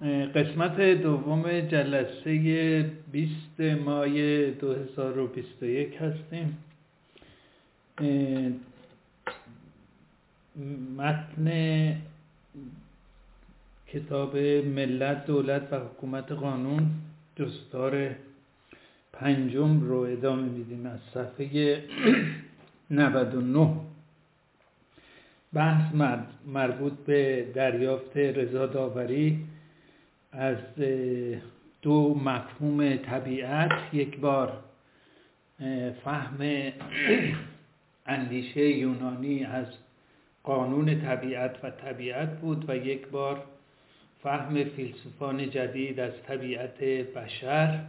قسمت دوم جلسه 20 مای 2021 هستیم. متن کتاب ملت، دولت و حکومت قانون دستار 5 رو ادامه میدیم از صفحه 99. بحث مربوط به دریافت رضا داوری از دو مفهوم طبیعت، یک بار فهم اندیشه یونانی از قانون طبیعت و طبیعت بود و یک بار فهم فیلسوفان جدید از طبیعت بشر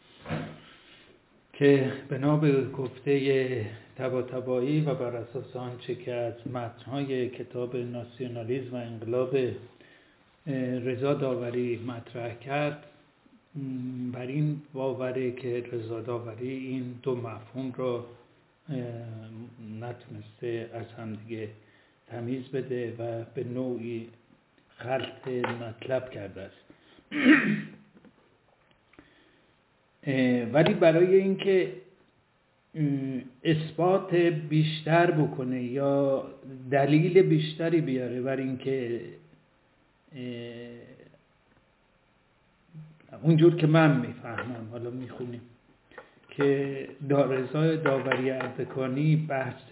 که بنا به گفته طباطبایی و بر اساس آنچه که از متن‌های کتاب ناسیونالیسم و انقلاب رضا داوری مطرح کرد، بر این باوره که رضا داوری این دو مفهوم را نتونسته از هم دیگه تمیز بده و به نوعی خلط مطلب کرده است. ولی برای اینکه اثبات بیشتر بکنه یا دلیل بیشتری بیاره بر اینکه اونجور که من میفهمم، حالا میخونیم که رضا داوری اردکانی بحث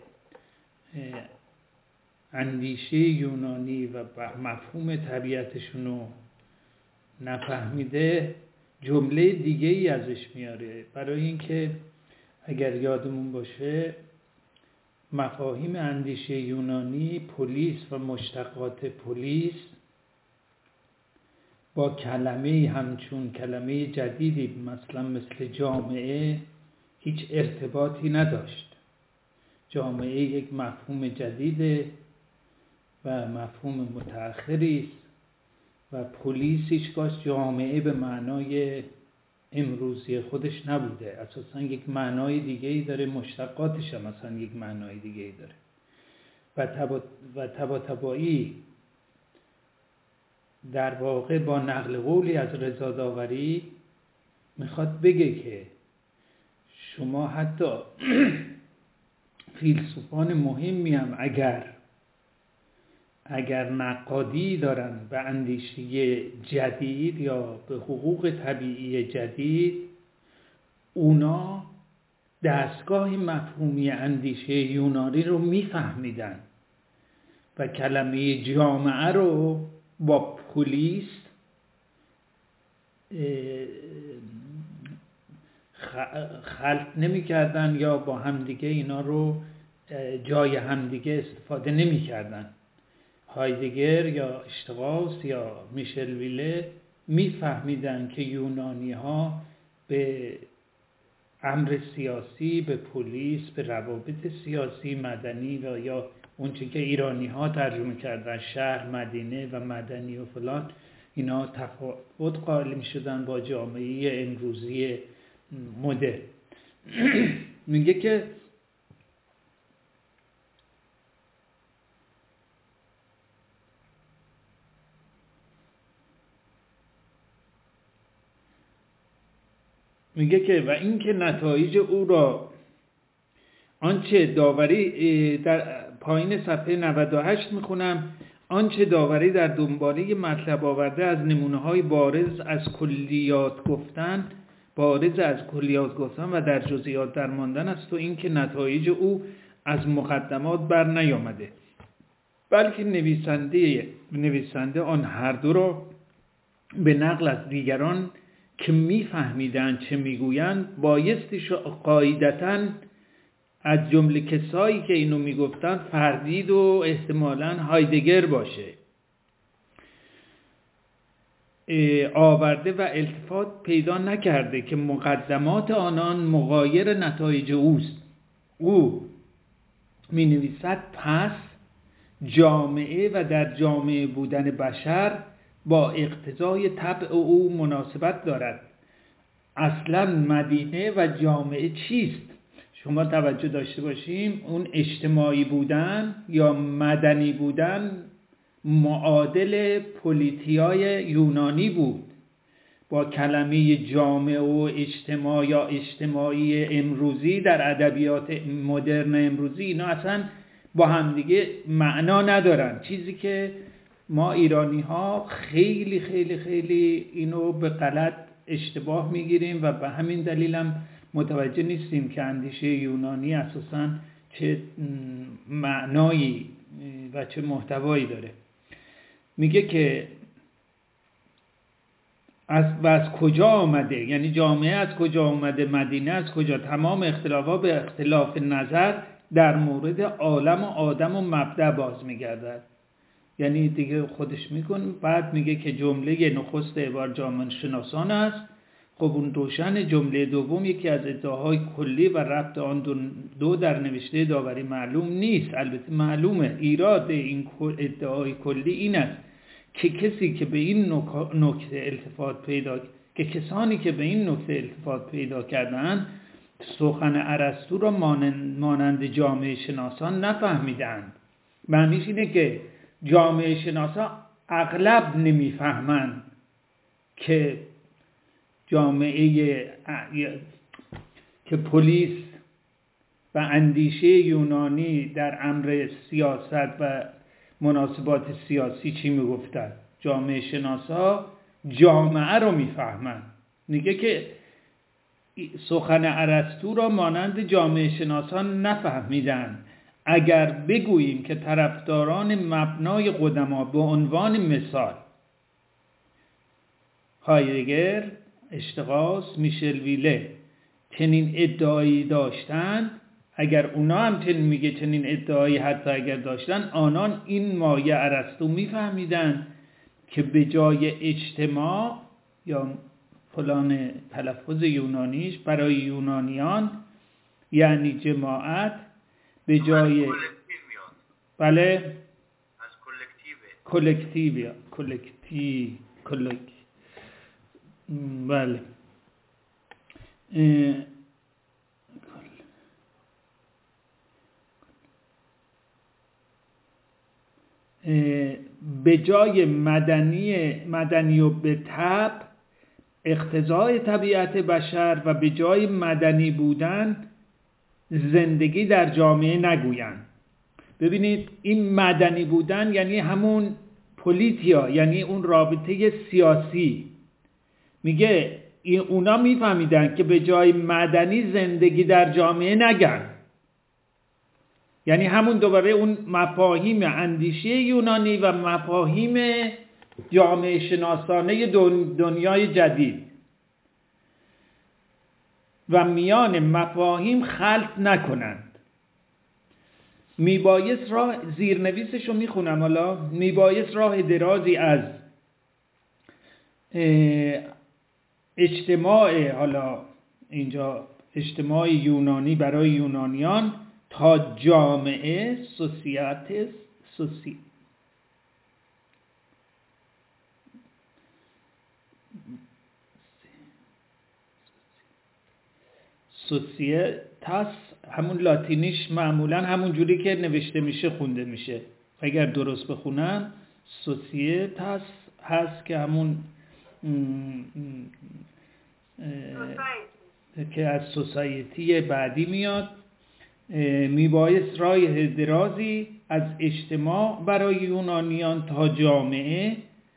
اندیشه یونانی و مفهوم طبیعتشون رو نفهمیده، جمله دیگه ای ازش میاره. برای اینکه اگر یادمون باشه مفاهیم اندیشه یونانی، پلیس و مشتقات پلیس با کلمه همچون کلمه جدیدی مثلا مثل جامعه هیچ ارتباطی نداشت. جامعه یک مفهوم جدیده و مفهوم متأخری است و پلیس هیچگاه جامعه به معنای امروزی خودش نبوده، اساسا یک معنای دیگه‌ای داره، مشتقاتش هم مثلا یک معنای دیگه‌ای داره. و طباطبایی در واقع با نقل قولی از رضا داوری میخواد بگه که شما حتی فیلسوفان مهمی هم اگر نقادی دارن به اندیشه جدید یا به حقوق طبیعی جدید، اونا دستگاه مفهومی اندیشه یونانی رو میفهمیدن و کلمه جامعه رو با پلیس خلط نمی کردن یا با همدیگه اینا رو جای همدیگه استفاده نمی کردن. هایدگر یا اشتغاس یا میشل ویله میفهمیدن که یونانی ها به امر سیاسی، به پلیس، به روابط سیاسی مدنی و یا اونچه که ایرانی ها ترجمه کردن شهر، مدینه و مدنی و فلان، اینا تفاوت قائل می شدن با جامعه امروزی مدرن. میگه که و اینکه نتایج او را آنچه داوری در پایین صفحه 98 میخونم، آنچه داوری در دنباله مطلب آورده از نمونه‌های بارز از کلیات گفتن و در جزئیات درماندن است و اینکه نتایج او از مقدمات بر نیامده، بلکه نویسنده آن هر دو را به نقل از دیگران که میفهمیدن چه میگویند بایستی قاعدتاً از جمله کسایی که اینو میگفتن فردید و احتمالاً هایدگر باشه، آورده و التفات پیدا نکرده که مقدمات آنان مغایر نتایج اوست. او می نویسد پس جامعه و در جامعه بودن بشر با اقتضای طبع او مناسبت دارد. اصلا مدینه و جامعه چیست؟ شما توجه داشته باشیم اون اجتماعی بودن یا مدنی بودن معادل پولیتیای یونانی بود. با کلمه جامعه و اجتماع یا اجتماعی امروزی در ادبیات مدرن امروزی، اینا اصلا با همدیگه معنا ندارن. چیزی که ما ایرانی ها خیلی خیلی خیلی اینو به غلط اشتباه میگیریم و به همین دلیل هم متوجه نیستیم که اندیشه یونانی اساساً چه معنایی و چه محتوایی داره. میگه که از کجا آمده، یعنی جامعه از کجا آمده، مدینه از کجا، تمام اختلافات به اختلاف نظر در مورد عالم و آدم و مبدأ باز میگردد. یعنی دیگه خودش میکن. بعد میگه که جمله نخست عبارت جامعه شناسان است. خب اون روشن. جمله دوم یکی از ادعاهای کلی و ربط آن دو در نوشته داوری معلوم نیست. البته معلومه. ایراد این ادعای کلی این است که کسانی که به این نکته التفات پیدا کردند سخن ارسطو را مانند جامعه شناسان نفهمیدند. معنیش اینه که جامعه شناسان اغلب نمیفهمند که جامعه که پلیس و اندیشه یونانی در امر سیاست و مناسبات سیاسی چی میگفتن. جامعه شناسا جامعه رو میفهمن. میگه که سخن ارسطو را مانند جامعه شناسان نفهمیدن. اگر بگوییم که طرفداران مبنای قدما به عنوان مثال هایدگر، اشتغاس، میشل ویله چنین ادعایی داشتند، اگر اونا هم چنین ادعایی حتی اگر داشتن، آنان این مایه ارسطو میفهمیدن که به جای اجتماع یا فلان تلفظ یونانیش برای یونانیان یعنی جماعت، به جای بله از کلکتیو بله به جای مدنی و به طبع اقتضای طبیعت بشر و به جای مدنی بودن زندگی در جامعه نگویند. ببینید این مدنی بودن یعنی همون پولیتیا، یعنی اون رابطه سیاسی. میگه اونا میفهمیدن که به جای مدنی زندگی در جامعه نگن. یعنی همون دوباره اون مفاهیم اندیشه یونانی و مفاهیم جامعه شناسانه دنیای جدید و میان مفاهیم خلط نکنند. میبایست راه زیرنویسشو میخونم حالا. میبایست راه درازی از اجتماع، حالا اینجا اجتماع یونانی برای یونانیان تا جامعه سوسیتاس، همون لاتینیش معمولا همون جوری که نوشته میشه خونده میشه. اگر درست بخونم سوسیتاس هست که همون که از سوسایتی بعدی میاد. میبایست راه درازی از اجتماع برای یونانیان تا جامعه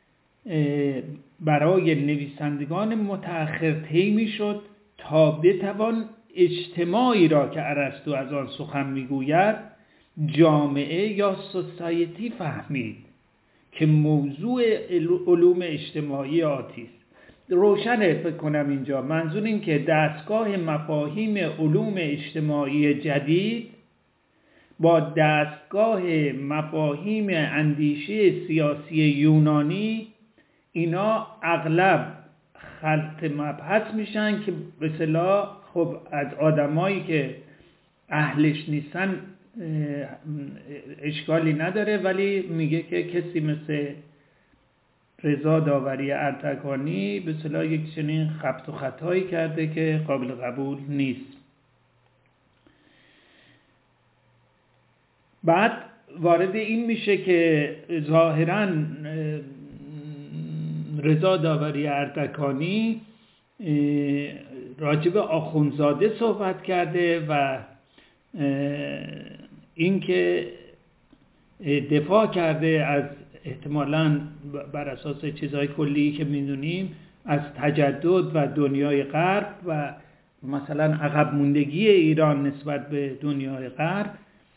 برای نویسندگان متأخر طی میشد تا بتوان اجتماعی را که ارسطو از آن سخن میگوید جامعه یا سوسایتی فهمید که موضوع علوم اجتماعی آتی است. روشنه فکر کنم اینجا. منظور این که دستگاه مفاهیم علوم اجتماعی جدید با دستگاه مفاهیم اندیشه سیاسی یونانی، اینا اغلب خلط مبحث میشن که به اصطلاح خب از آدمایی که اهلش نیستن اشکالی نداره، ولی میگه که کسی مثل رضا داوری ارتگانی به اصطلاح یک چنین خبط و خطایی کرده که قابل قبول نیست. بعد وارد این میشه که ظاهراً رضا داوری اردکانی راجب آخوندزاده صحبت کرده و اینکه دفاع کرده از احتمالاً بر اساس چیزهای کلی که میدونیم از تجدد و دنیای غرب و مثلا عقب موندگی ایران نسبت به دنیای غرب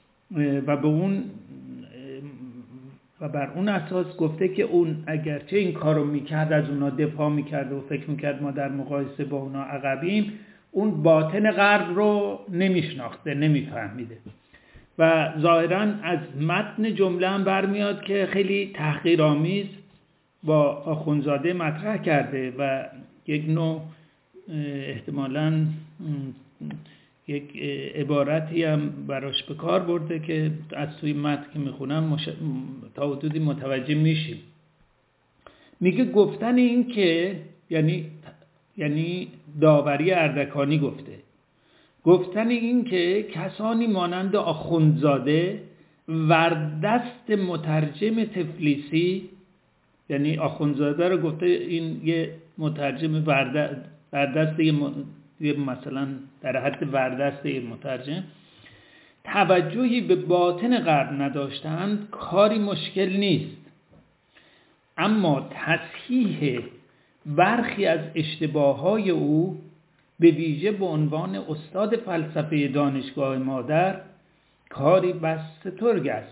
و بر اون اساس گفته که اون اگرچه این کارو میکرد از اونا دفاع میکرد و فکر میکرد ما در مقایسه با اونا عقبیم، اون باطن غرب رو نمیشناخته، نمیفهمیده و ظاهراً از متن جمله هم برمیاد که خیلی تحقیرآمیز با آخوندزاده مطرح کرده و یک نوع احتمالاً یک عبارتی هم براش به کار برده که از توی متن که میخونم تا حدودی متوجه میشیم. میگه گفتن این که یعنی داوری اردکانی گفتن این که کسانی مانند آخوندزاده وردست مترجم تفلیسی، یعنی آخوندزاده رو گفته این یه مترجم وردست مثلا در حد وردست یه مترجم، توجهی به باطن غرب نداشتند کاری مشکل نیست، اما تصحیح برخی از اشتباهات او به ویژه به عنوان استاد فلسفه دانشگاه مادر کاری بس سترگ است.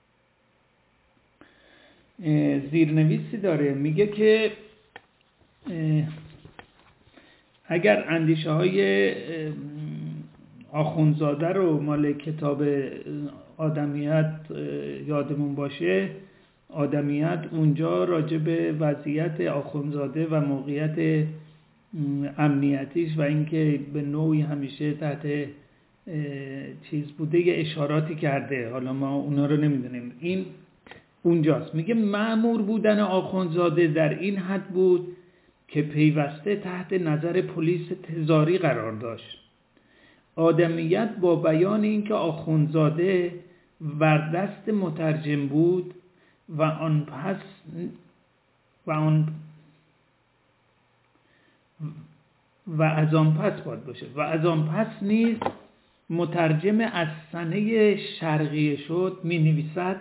زیرنویسی داره میگه که اگر اندیشه های آخوندزاده رو مال کتاب آدمیت یادمون باشه، آدمیت اونجا راجع به وضعیت آخوندزاده و موقعیت امنیتیش و اینکه به نوعی همیشه تحت چیز بوده یه اشاراتی کرده، حالا ما اونا رو نمیدونیم. این اونجاست میگه مأمور بودن آخوندزاده در این حد بود که پیوسته تحت نظر پلیس تزاری قرار داشت. آدمیت با بیان اینکه آخوندزاده وردست مترجم بود و از آن پس نیز مترجم از سنه شرقیه شد، می نویسد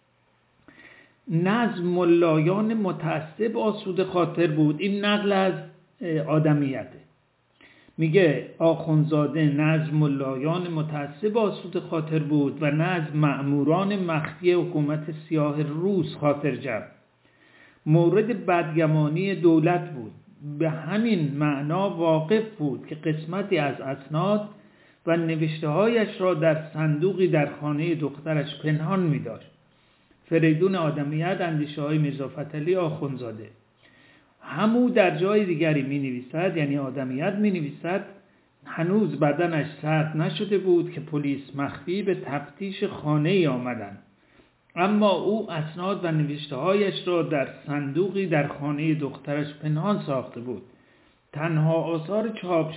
نظم ملایان متعصب آسوده خاطر بود. این نقل از آدمیته. میگه آخوندزاده نظم ملایان متعصب آسوده خاطر بود و نظم مأموران مخفی حکومت سیاه روس خاطر جمع. مورد بدگمانی دولت بود. به همین معنا واقف بود که قسمتی از اسناد و نوشته‌هایش را در صندوقی در خانه دخترش پنهان می‌داشت. فریدون آدمیت، اندیشه‌های میرزا فتحعلی آخوندزاده. همو در جای دیگری می‌نویسد، یعنی آدمیت می‌نویسد هنوز بدنش سرد نشده بود که پلیس مخفی به تفتیش خانه‌ای آمدند، اما او اسناد و نوشته‌هایش را در صندوقی در خانه دخترش پنهان ساخته بود. تنها آثار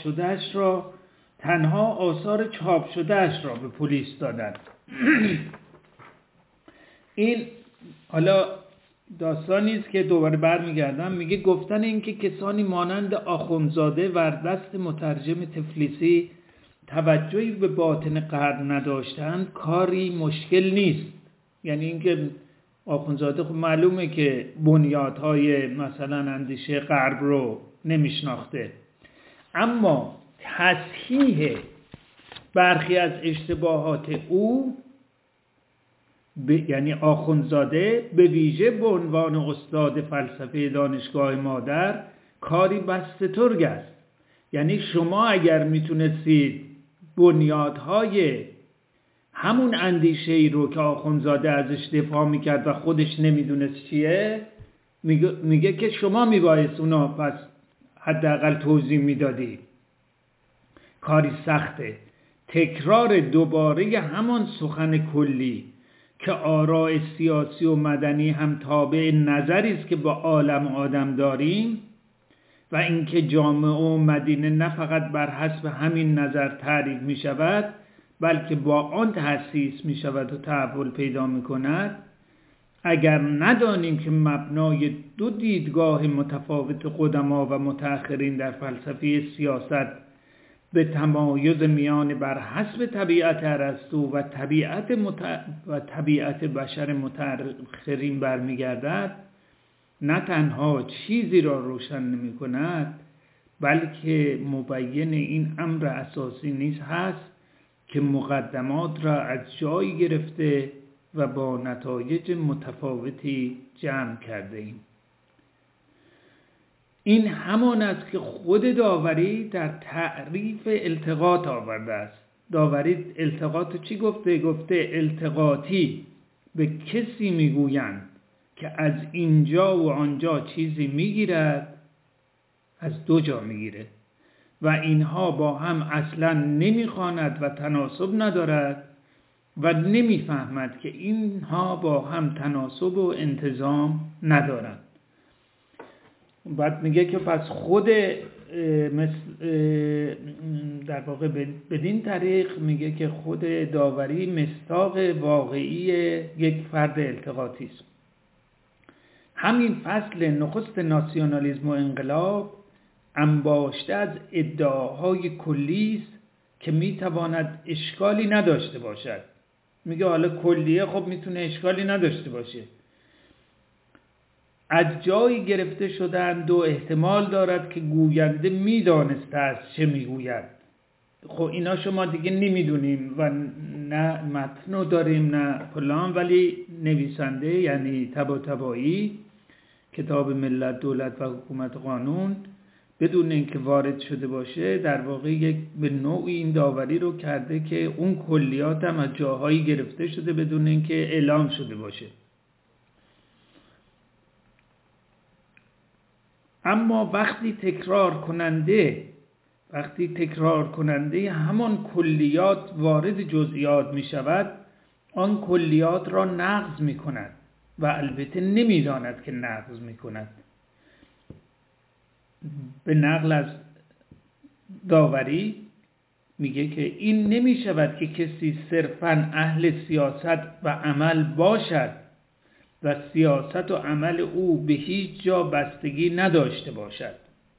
چاپ شده‌اش را به پلیس دادند. این حالا داستانی است که دوباره برمیگردم. میگه گفتن اینکه کسانی مانند آخوندزاده وردست مترجم تفلیسی توجهی به باطن غرب نداشتند کاری مشکل نیست. یعنی اینکه آخوندزاده خب معلومه که بنیادهای مثلا اندیشه غرب رو نمیشناخته، اما تصحیح برخی از اشتباهات او یعنی آخوندزاده به ویژه به عنوان استاد فلسفه دانشگاه مادر کاری بس سترگ است. یعنی شما اگر میتونستید بنیادهای همون اندیشه ای رو که آخوندزاده ازش دفاع میکرد و خودش نمیدونست چیه، میگه که شما میبایست اونا پس حداقل توضیح میدادی. کاری سخته. تکرار دوباره همان سخن کلی که آراء سیاسی و مدنی هم تابع نظری است که با عالم آدم داریم و اینکه جامعه و مدینه نه فقط بر حسب همین نظر تعریف می شود، بلکه با آن تأسیس می شود و تحول پیدا می کند، اگر ندانیم که مبنای دو دیدگاه متفاوت قدما و متأخرین در فلسفه سیاست به تمایز میان بر حسب طبیعت ارسطو و طبیعت بشر متأخرین برمیگردد، نه تنها چیزی را روشن نمی کند، بلکه مبین این امر اساسی نیز هست که مقدمات را از جایی گرفته و با نتایج متفاوتی جمع کرده ایم. این همان است که خود داوری در تعریف التقاط آورده است. داوری التقاط چی گفته؟ گفته التقاطی به کسی میگویند که از اینجا و آنجا چیزی میگیرد، از دو جا میگیره و اینها با هم اصلا نمیخواند و تناسب ندارد و نمیفهمد که اینها با هم تناسب و انتظام ندارند. بعد میگه که پس خود در واقع بدین طریق میگه که خود داوری مصداق واقعی یک فرد التقاطی است. همین فصل نخست ناسیونالیسم و انقلاب انباشته از ادعاهای کلی است که میتواند اشکالی نداشته باشد. میگه حالا کلیه خب میتونه اشکالی نداشته باشه. از جایی گرفته شدند و احتمال دارد که گوینده میدانسته است چه میگوید. خب اینا شما دیگه نمیدونیم و نه متنو داریم نه فلان، ولی نویسنده یعنی طباطبایی کتاب ملت دولت و حکومت قانون بدون اینکه وارد شده باشه در واقع یک به نوعی این داوری رو کرده که اون کلیات هم از جاهایی گرفته شده بدون اینکه اعلام شده باشه. اما وقتی تکرار کننده همان کلیات وارد جزئیات می شود، آن کلیات را نقض می کند و البته نمی داند که نقض می کند. به نقل از داوری میگه که این نمی شود که کسی صرفاً اهل سیاست و عمل باشد و سیاست و عمل او به هیچ جا بستگی نداشته باشد.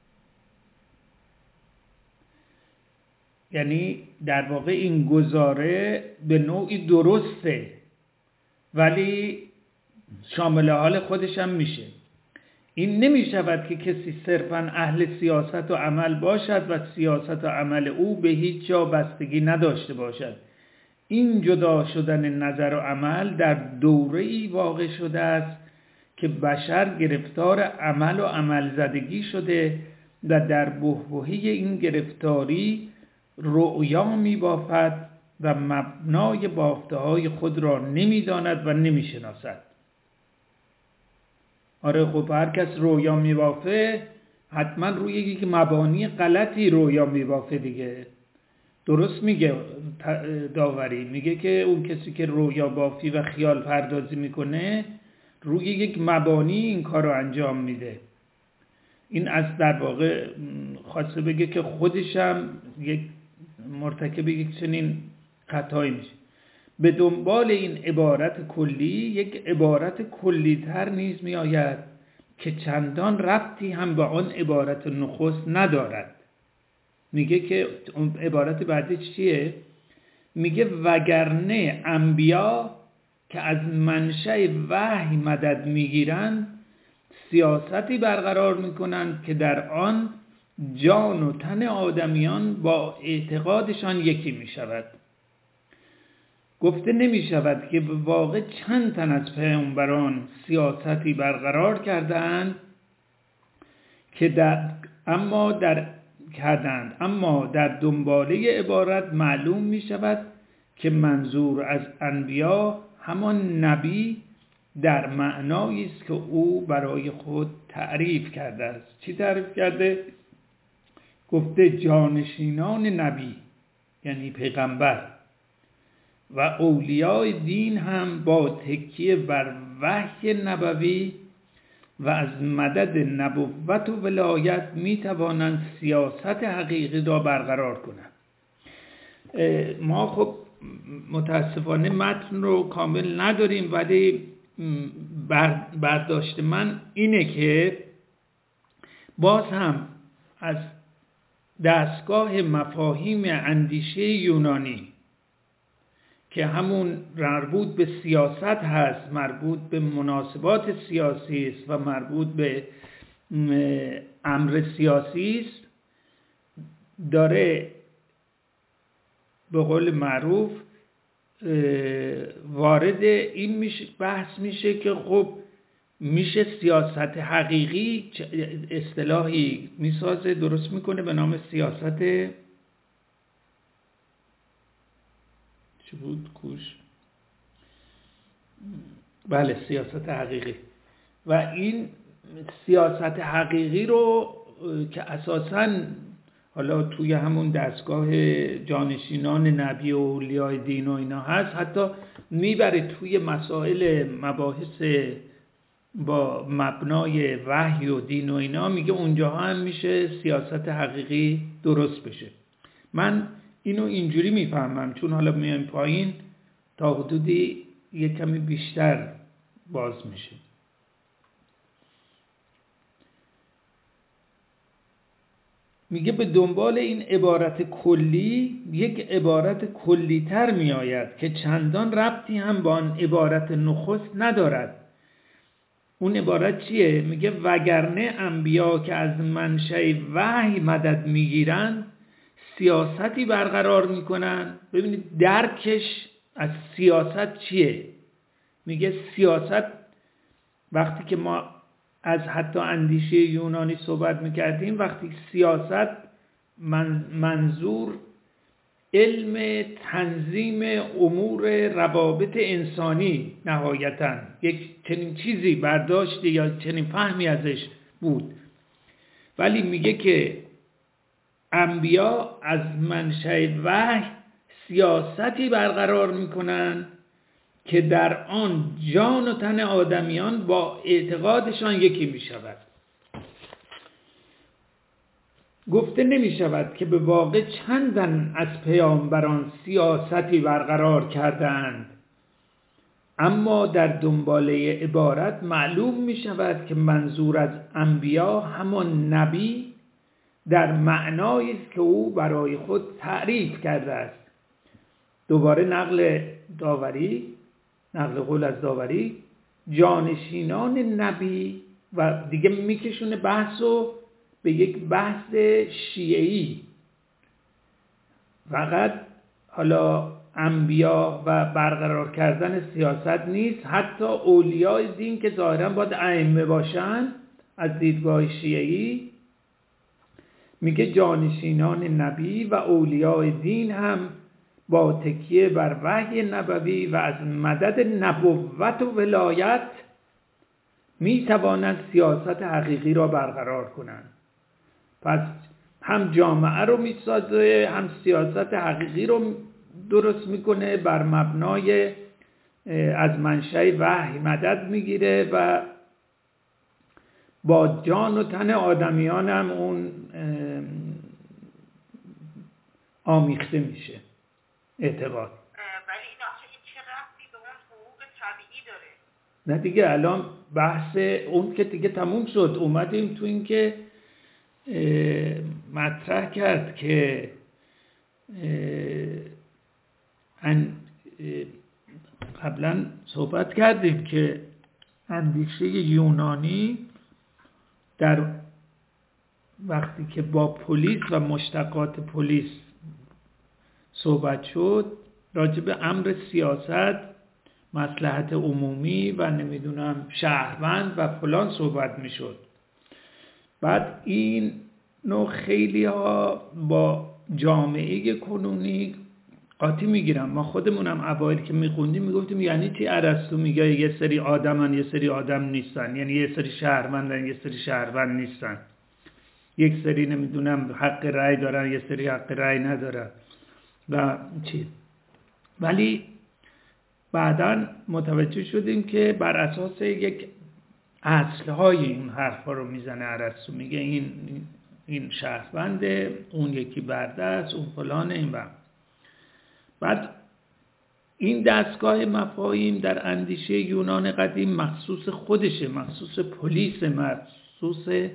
یعنی در واقع این گزاره به نوعی درسته ولی شامل حال خودش هم میشه. این نمی شود که کسی صرفاً اهل سیاست و عمل باشد و سیاست و عمل او به هیچ جا بستگی نداشته باشد. این جدا شدن نظر و عمل در دوره‌ای واقع شده است که بشر گرفتار عمل و عمل زدگی شده و در بحبوحه این گرفتاری رؤیا می بافد و مبنای بافته‌های خود را نمی داند و نمی شناسد. آره خب هر کس رویا می بافه حتما روی یک مبانی غلطی رویا می بافه دیگه. درست میگه داوری، میگه که اون کسی که رویا بافی و خیال پردازی میکنه روی یک مبانی این کار رو انجام میده. این از در واقع خواسته بگه که خودشم یک مرتکب یک چنین خطایی میشه. به دنبال این عبارت کلی یک عبارت کلی‌تر نیز می آید که چندان ربطی هم به آن عبارت نخست ندارد. میگه که عبارت بعدی چیه؟ میگه وگرنه انبیا که از منشأ وحی مدد میگیرند سیاستی برقرار میکنند که در آن جان و تن آدمیان با اعتقادشان یکی میشود. گفته نمیشود که به واقع چند تن از پیامبران سیاستی برقرار کردند که اما در دنباله عبارت معلوم می شود که منظور از انبیا همان نبی در معنایی است که او برای خود تعریف کرده است. چی تعریف کرده؟ گفته جانشینان نبی یعنی پیغمبر و اولیاء دین هم با تکیه بر وحی نبوی و از مدد نبوت و ولایت می توانند سیاست حقیقی را برقرار کنند. ما خب متاسفانه متن رو کامل نداریم، ولی برداشت من اینه که باز هم از دستگاه مفاهیم اندیشه یونانی که همون مربوط به سیاست هست، مربوط به مناسبات سیاسی است و مربوط به امر سیاسی است، داره به قول معروف وارد این بحث میشه که خب میشه سیاست حقیقی اصطلاحی میسازه، درست میکنه به نام سیاست چی بود کوش؟ بله، سیاست حقیقی. و این سیاست حقیقی رو که اساساً حالا توی همون دستگاه جانشینان نبی و اولیای دین و اینا هست، حتی میبره توی مسائل مباحث با مبنای وحی و دین و اینا، میگه اونجاها هم میشه سیاست حقیقی درست بشه. من اینو اینجوری میفهمم، چون حالا میایم پایین تا حدودی یک کمی بیشتر باز میشه. میگه به دنبال این عبارت کلی یک عبارت کلی تر می آید که چندان ربطی هم با آن عبارت نخست ندارد. اون عبارت چیه؟ میگه وگرنه انبیا که از منشأ وحی مدد میگیرن سیاستی برقرار میکنن. ببینید درکش از سیاست چیه؟ میگه سیاست، وقتی که ما از حتی اندیشه یونانی صحبت میکردیم، وقتی سیاست منظور علم تنظیم امور روابط انسانی نهایتاً یک چنین چیزی برداشتی یا چنین فهمی ازش بود. ولی میگه که انبیا از منشأ وحی سیاستی برقرار میکنن که در آن جان و تن آدمیان با اعتقادشان یکی می شود. گفته نمی شود که به واقع چندن از پیامبران سیاستی برقرار کردند، اما در دنباله عبارت معلوم می شود که منظور از انبیا همان نبی در معنایی است که او برای خود تعریف کرده است. دوباره نقل قول از داوری، جانشینان نبی، و دیگه میکشونه بحثو به یک بحث شیعی. فقط حالا انبیا و برقرار کردن سیاست نیست، حتی اولیای دین که ظاهرا باید ائمه باشن از دیدگاه شیعی، میگه جانشینان نبی و اولیای دین هم با تکیه بر وحی نبوی و از مدد نبوت و ولایت می توانند سیاست حقیقی را برقرار کنند. پس هم جامعه رو می سازه، هم سیاست حقیقی رو درست میکنه، بر مبنای از منشأ وحی مدد میگیره و با جان و تن آدمیان هم اون آمیخته میشه اعتقاد. ولی این آخه چه ربطی به اون حقوق طبیعی داره؟ نه دیگه، الان بحث اون که دیگه تموم شد. اومدیم تو این که مطرح کرد که قبلا صحبت کردیم که اندیشه یونانی در وقتی که با پلیس و مشتقات پلیس صحبت شد، راجع به امر سیاست، مصلحت عمومی و نمیدونم شهروند و فلان صحبت میشد. بعد این نوع خیلی ها با جامعه کنونی قاطی میگیرن. ما خودمونم اوایل که میخوندیم میگفتیم یعنی چی ارسطو میگه یه سری آدمن یه سری آدم نیستن، یعنی یه سری شهروندن یه سری شهروند نیستن، یک سری نمیدونم حق رأی دارن یه سری حق رأی ندارن و چی. ولی بعداً متوجه شدیم که بر اساس یک اصلهای این حرفا رو میزنه ارسطو. میگه این شهرونده، اون یکی برده است، اون فلانه، این بعد این دستگاه مفاهیم در اندیشه یونان قدیم مخصوص خودشه، مخصوص پلیس، مخصوص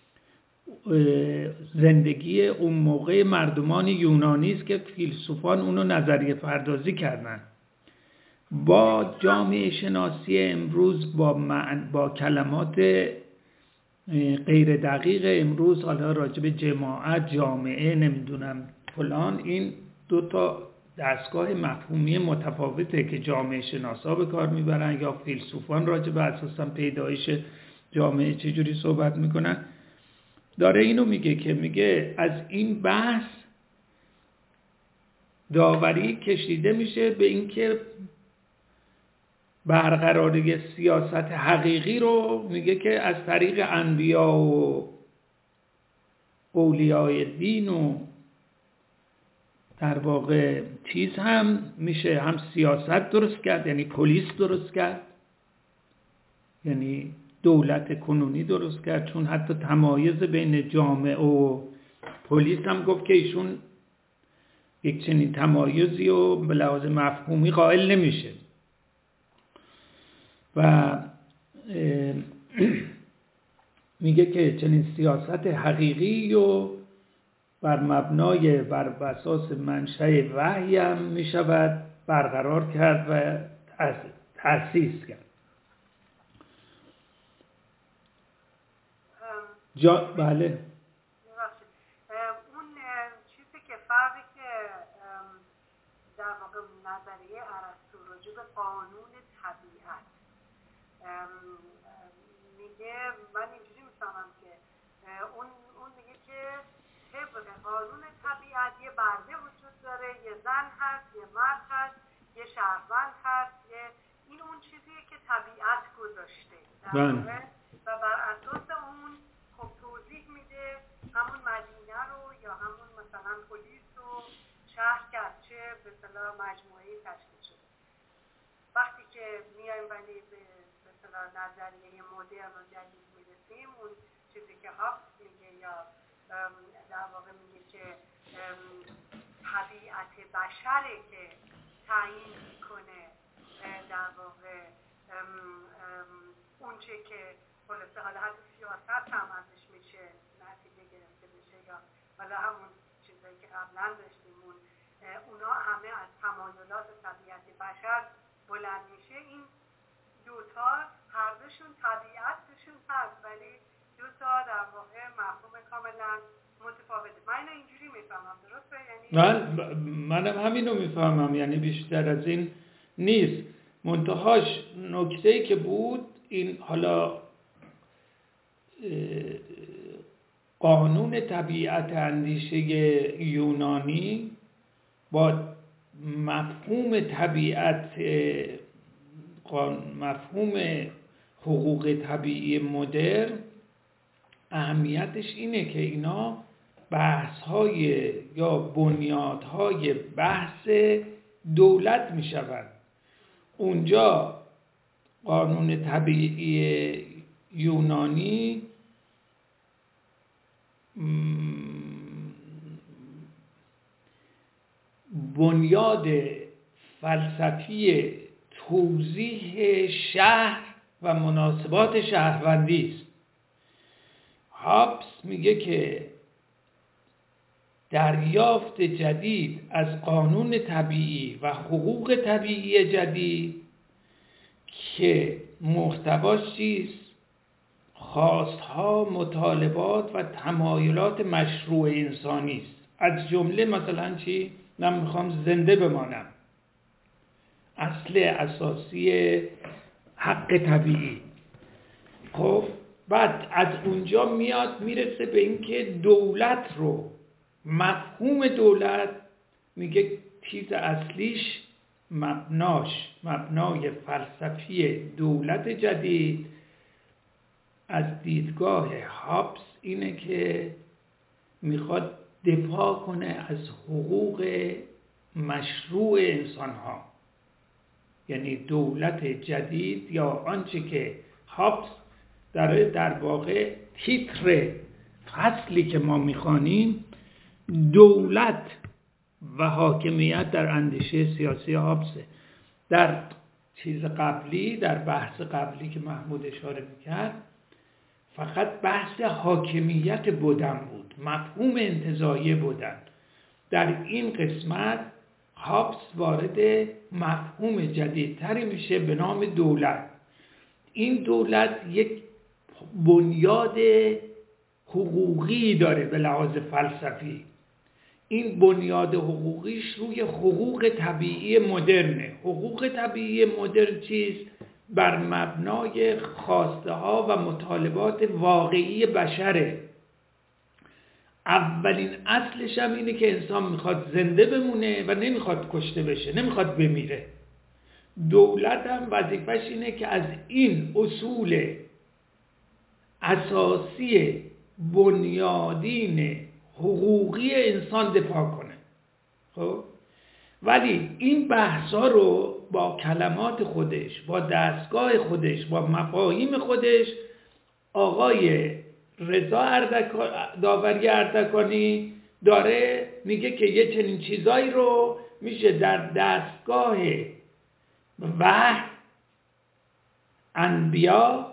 زندگی اون موقع مردمان یونانی است که فیلسوفان اونو نظریه پردازی کردن. با جامعه شناسی امروز با کلمات غیر دقیق امروز، حالا راجع به جماعت، جامعه، نمیدونم فلان، این دو تا دستگاه مفهومی متفاوته که جامعه شناسا به کار میبرن یا فیلسوفان راجع به اساسا پیدایش جامعه چجوری صحبت میکنن. داره اینو میگه که میگه از این بحث داوری کشیده میشه به اینکه برقراری سیاست حقیقی رو میگه که از طریق انبیا و اولیای دین و در واقع چیز هم میشه، هم سیاست درست کرد، یعنی پلیس درست کرد، یعنی دولت کنونی درست کرد، چون حتی تمایز بین جامعه و پلیس هم گفت که ایشون یک چنین تمایزی و به لحاظ مفهومی قائل نمیشه و میگه که چنین سیاست حقیقی و بر اساس منشأ وحی هم میشود برقرار کرد و تأسیس کرد. بله. اون چیزی که فرقی که در واقع نظریه ارسطو راجع به قانون طبیعت میگه، من اینجوری میفهمم که اون میگه که طبق قانون طبیعت یه برده وجود داره، یه زن هست، یه مرد هست، یه شهروند هست، این اون چیزیه که طبیعت گذاشته در واقع و بر اساس اون خب توضیح میده همون مدینه رو یا همون مثلا پلیس و شهر که از چه به اصطلاح مجموعه‌ای تشکیل شده. وقتی که میایم ولی به اصطلاح نظریه مدرن و جدید میرسیم، اون چیزی که هابس میگه یا در واقع میگه که طبیعت بشره که تعیین میکنه در واقع اون چه که خلاصه حالا حتی سیاست هم ازش میشه نتیجه گرفته بشه یا حالا همون چیزایی که قبلا داشتیم اونا همه از تمایلات طبیعت بشر بلند میشه. این دوتا هر دوشون طبیعت توشون هست ولی دوتا در واقع مفهوم کاملا متفاوته. من اینو اینجوری میفهمم، درسته؟ یعنی منم همینو میفهمم، یعنی بیشتر از این نیست. منتهاش نکته‌ای که بود این حالا قانون طبیعت اندیشه یونانی با مفهوم طبیعت، مفهوم حقوق طبیعی مدرن، اهمیتش اینه که اینا بحث‌های یا بنیادهای بحث دولت میشوند. اونجا قانون طبیعی یونانی بنیاد فلسفی توضیح شهر و مناسبات شهروندی است. هابس میگه که دریافت جدید از قانون طبیعی و حقوق طبیعی جدید که محتواش چیست؟ خواستها، مطالبات و تمایلات مشروع انسانی است. از جمله مثلا چی؟ من میخوام زنده بمانم، اصل اساسی حق طبیعی. خب بعد از اونجا میاد میرسه به اینکه دولت رو، مفهوم دولت میگه چیز اصلیش مبنای فلسفی دولت جدید از دیدگاه هابس اینه که میخواد دفاع کنه از حقوق مشروع انسان ها. یعنی دولت جدید یا آنچه که هابس در واقع تیتر فصلی که ما میخوانیم دولت و حاکمیت در اندیشه سیاسی هابسه. در چیز قبلی، در بحث قبلی که محمود اشاره میکرد، فقط بحث حاکمیت بودن بود، مفهوم انتزاعی بودن. در این قسمت هابس وارد مفهوم جدیدتری میشه به نام دولت. این دولت یک بنیاد حقوقی داره به لحاظ فلسفی. این بنیاد حقوقیش روی حقوق طبیعی مدرنه. حقوق طبیعی مدرن چیست؟ بر مبنای خواسته ها و مطالبات واقعی بشره. اولین اصلش هم اینه که انسان میخواد زنده بمونه و نمیخواد کشته بشه، نمیخواد بمیره. دولت هم وظیفش اینه که از این اصول اساسی بنیادین حقوقی انسان دفاع کنه. خب ولی این بحثا رو با کلمات خودش، با دستگاه خودش، با مفاهیم خودش آقای رضا داوری اردکانی داره میگه که یه چنین چیزایی رو میشه در دستگاه وحی، انبیا،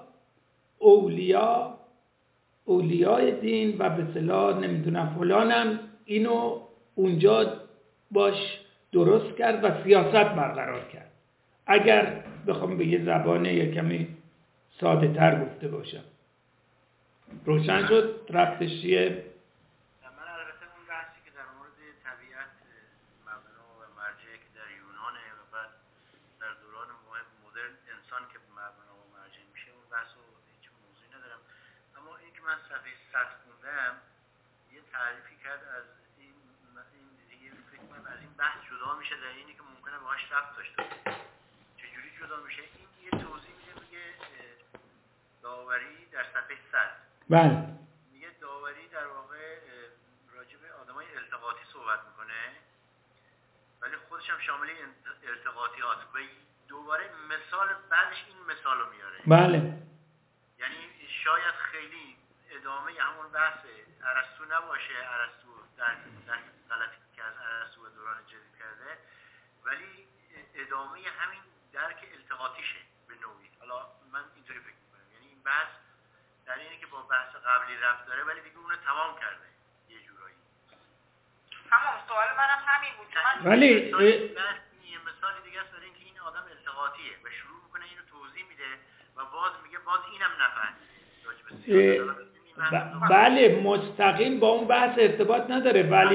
اولیای دین و به اصطلاح نمیدونم فلانم اینو اونجا باش درست کرد و سیاست برقرار کرد. اگر بخوام به یه زبان یه کمی ساده تر گفته باشم. روشن شد ربطش چیه؟ من البته اون بحثی که در مورد طبیعت مبنا و مرجعی که در یونانه و بعد در دوران مدرن انسان که مبنا و مرجع میشه، اون بحث رو هیچ موضوعی ندارم. اما این که من صفحه 100 خوندم یه تعریفی کرد از این دیگه، فکر کنم از این بحث جدا میشه در اینی که ممکنه باهاش ربط داشته باشه. چجوری جدا میشه؟ این یه توضیح میده داوری در صفحه 100. بله. میگه داوری در واقع راجع به آدمای التقاطی صحبت میکنه، ولی خودش هم شامل التقاطیات و دوباره مثال بعدش این مثال رو میاره. بله. یعنی شاید خیلی ادامه همون بحث ارسطو نباشه، ارسطو در غلطی که از ارسطو و دوران جدید کرده، ولی ادامه همین درک التقاطیشه به نوعی. حالا من اینطوری فکر میکنم، یعنی این بحث در اینه که با بحث قبلی ربط داره ولی دیگه اونو تمام کرده یه جورایی. تمام. سوال منم همین بود. ولی یه مثال دیگه است برای اینکه این آدم التقاطیه و شروع میکنه اینو توضیح میده و باز میگه باز اینم نفهمید. بله مستقیم با اون بحث ارتباط نداره، ولی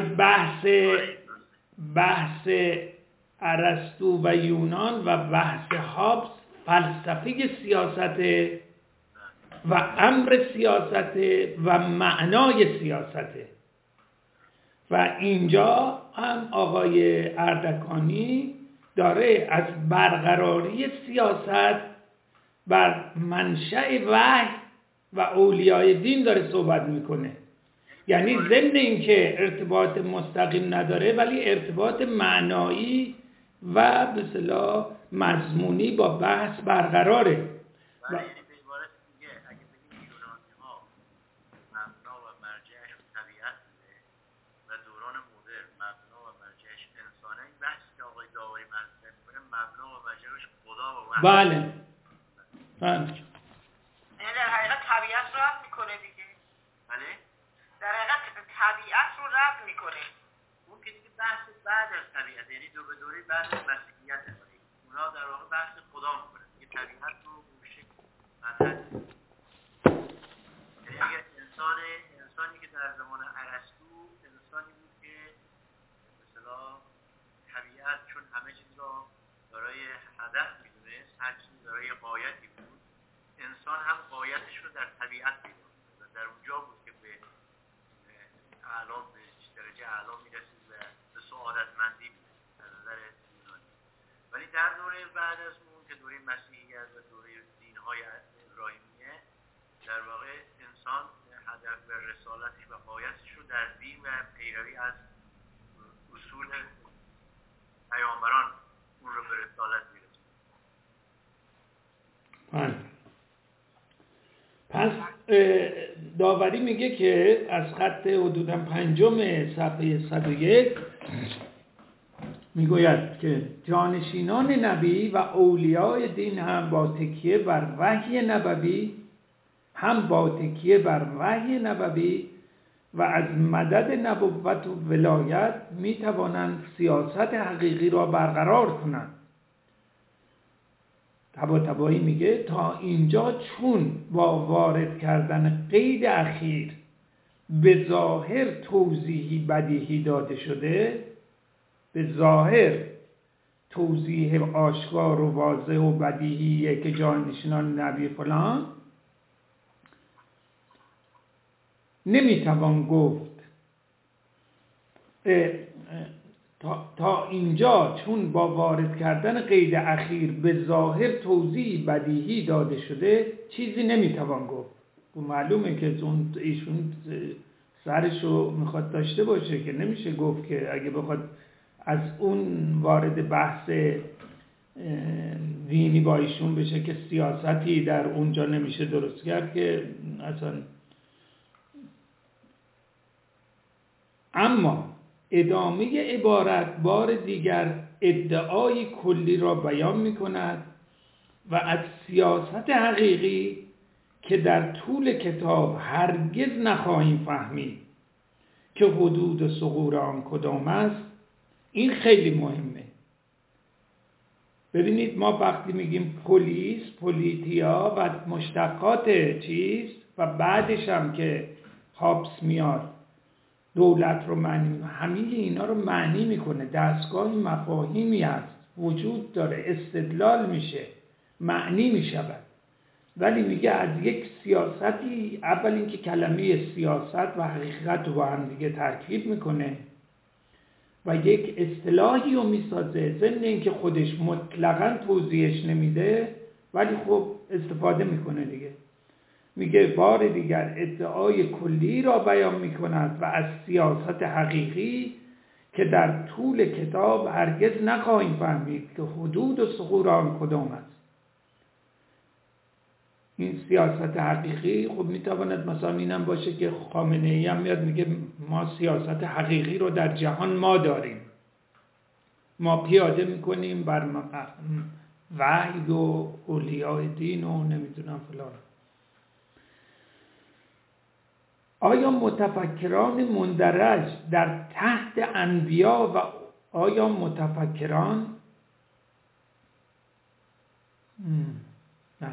بحث ارسطو و یونان و بحث هابس فلسفه سیاسته و امر سیاسته و معنای سیاسته. و اینجا هم آقای اردکانی داره از برقراری سیاست بر منشأ وحی و اولیای دین داره صحبت میکنه. یعنی ضمن اینکه ارتباط مستقیم نداره ولی ارتباط معنایی و به اصطلاح مضمونی با بحث برقراره. بله. یعنی در حقیقت طبیعت رو رد میکنه دیگه. بله؟ در حقیقت طبیعت رو رد میکنه. اون که دیگه بحث بعد از طبیعت، یعنی دو به دوری بعد از مسیحیت هست. اونا در واقع بحث خدا میکنه. دیگه طبیعت رو به شکل مطرح. یعنی اگر انسانی که در زمان ارسطو انسانی بود که به اصطلاح طبیعت چون همه چیز را برای هدف میدونست، هر چیز برای غایتی بود، انسان هم غایتش رو در طبیعت میدونه و در اونجا بود که به اعلا، به درجه اعلا میرسید و به سعادتمندی میرسید از نظر یونانی. ولی در دوره بعد از اون که دوره مسیحیت و دوره دین‌های ابراهیمیه، در واقع انسان هدف و رسالتش و غایتش رو در دین و پیروی از اصول پیامبران اون رو به رسالت میرسید. پس داوری میگه که از خط حدوداً 5 صفحه 101 میگوید که جانشینان نبی و اولیای دین هم با تکیه بر وحی نبوی و از مدد نبوت و ولایت می توانند سیاست حقیقی را برقرار کنند. طباطبایی میگه تا اینجا چون با وارد کردن قید اخیر به ظاهر توضیحی بدیهی داده شده، به ظاهر توضیح آشکار و واضح و بدیهیه که جانشینان نبی فلان، نمیتوان گفت تا اینجا چون با وارد کردن قید اخیر به ظاهر توضیح بدیهی داده شده چیزی نمیتوان گفت. معلومه که ایشون سرشو میخواد داشته باشه که نمیشه گفت که اگه بخواد از اون وارد بحث دینی با ایشون بشه که سیاستی در اونجا نمیشه درست کرد که اصلا. اما ادامه عبارت بار دیگر ادعای کلی را بیان می کند و از سیاست حقیقی که در طول کتاب هرگز نخواهیم فهمید که حدود ثغور آن کدام است. این خیلی مهمه. ببینید ما وقتی میگیم پلیس، پولیتیا و مشتقات چیز و بعدش هم که هابس میاد دولت رو معنی، همه اینا رو معنی میکنه. دستگاه مفاهیمی هست، وجود داره، استدلال میشه، معنی میشود. ولی میگه از یک سیاستی، اول اینکه کلمه سیاست و حقیقت رو با هم دیگه ترکیب میکنه و یک اصطلاحی رو میسازه، ضمن اینکه خودش مطلقاً توضیحش نمیده ولی خب استفاده میکنه دیگه. میگه بار دیگر ادعای کلی را بیان میکند و از سیاست حقیقی که در طول کتاب هرگز نخواهیم فهمید که حدود و ثغور آن کدام است. این سیاست حقیقی خب میتواند مثلا اینم باشه که خامنه‌ای هم میاد میگه ما سیاست حقیقی رو در جهان ما داریم، ما پیاده میکنیم بر وحی و اولیای دین و نمیدونم فلان. آیا متفکران مندرج در تحت انبیا و آیا متفکران نه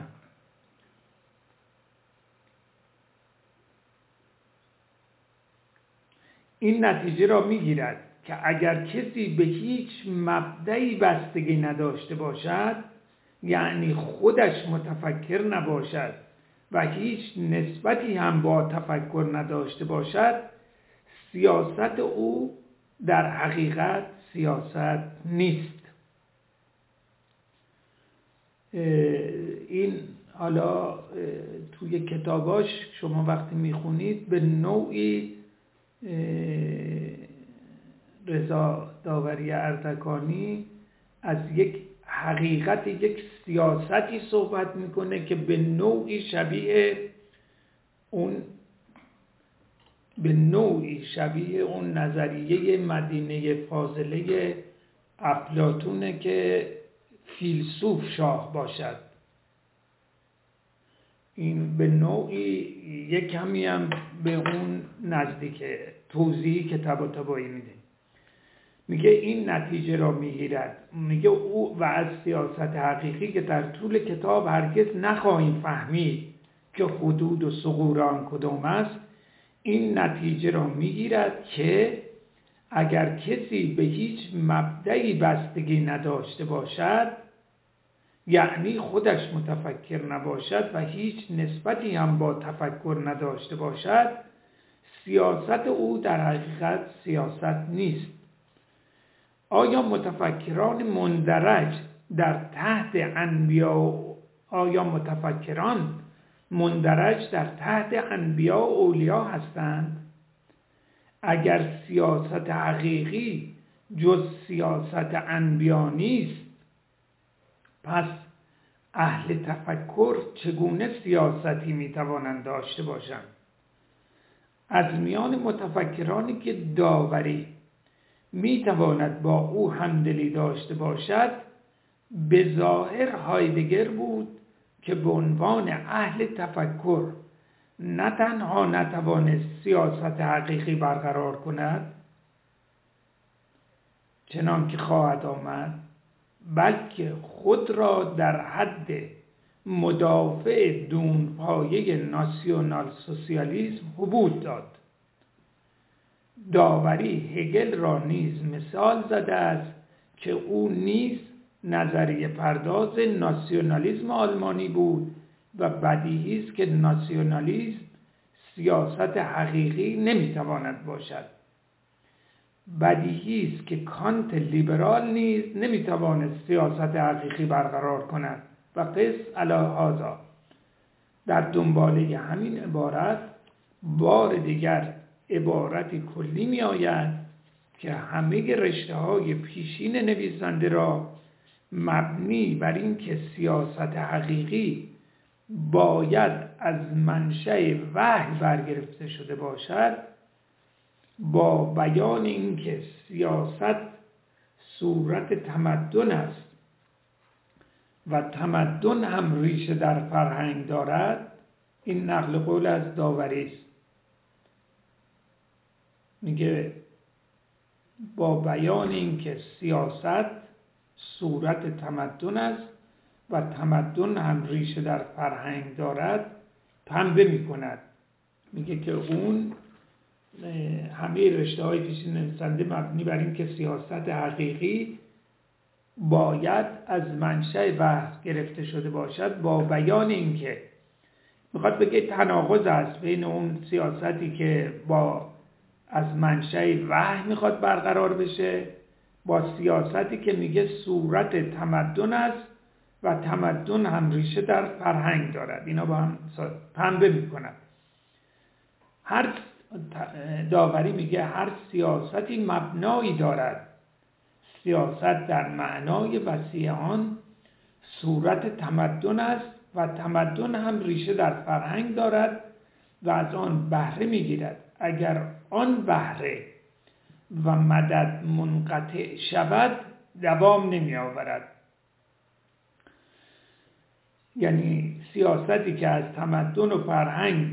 این نتیجه را میگیرد که اگر کسی به هیچ مبدأی بستگی نداشته باشد، یعنی خودش متفکر نباشد و هیچ نسبتی هم با تفکر نداشته باشد، سیاست او در حقیقت سیاست نیست. این حالا توی کتاباش شما وقتی میخونید به نوعی رضا داوری اردکانی از یک حقیقت، یک سیاستی صحبت میکنه که به نوعی شبیه اون نظریه مدینه فاضله افلاطونه که فیلسوف شاه باشد. این به نوعی یک کمی هم به اون نزدیکه. توضیحی که طباطبایی میده، میگه این نتیجه را میگیرد، میگه او و از سیاست حقیقی که در طول کتاب هرگز نخواهیم فهمید که حدود و ثغور آن کدام است، این نتیجه را میگیرد که اگر کسی به هیچ مبدأی بستگی نداشته باشد، یعنی خودش متفکر نباشد و هیچ نسبتی هم با تفکر نداشته باشد، سیاست او در حقیقت سیاست نیست. آیا متفکران مندرج در تحت انبیا و اولیا هستند؟ اگر سیاست حقیقی جز سیاست انبیا نیست، پس اهل تفکر چگونه سیاستی میتوانند داشته باشند؟ از میان متفکرانی که داوری میتواند با او همدلی داشته باشد، به ظاهر هایدگر بود که به عنوان اهل تفکر نه تنها نتوانست سیاست حقیقی برقرار کند چنان که خواهد آمد، بلکه خود را در حد مدافع دونپایه ناسیونال سوسیالیسم حبود داد. داوری هگل را نیز مثال زده است که او نیز نظریه پرداز ناسیونالیسم آلمانی بود و بدیهی است که ناسیونالیسم سیاست حقیقی نمیتواند باشد. بدیهی است که کانت لیبرال نیز نمیتواند سیاست حقیقی برقرار کند و قس علی هذا. در دنباله همین عبارت بار دیگر عبارتی کلی می آید که همه رشته های پیشین نویسنده را مبنی بر این که سیاست حقیقی باید از منشأ وحی برگرفته شده باشد، با بیان این که سیاست صورت تمدن است و تمدن هم ریشه در فرهنگ دارد. این نقل قول از داوری است. میگه با بیان این که سیاست صورت تمدن است و تمدن هم ریشه در فرهنگ دارد پنبه میکند. میگه که اون همه رشته های پیشین نویسنده مبنی بر این که سیاست حقیقی باید از منشأ وحی گرفته شده باشد، با بیان این که میخواد بگه تناقض است بین اون سیاستی که از منشأ وحی میخواد برقرار بشه با سیاستی که میگه صورت تمدن است و تمدن هم ریشه در فرهنگ دارد. اینا با هم پنبه میکنند. هر داوری میگه هر سیاستی مبنایی دارد. سیاست در معنای وسیع آن صورت تمدن است و تمدن هم ریشه در فرهنگ دارد و از آن بهره میگیرد. اگر آن بهره و مدد منقطع شود دوام نمی آورد. یعنی سیاستی که از تمدن و فرهنگ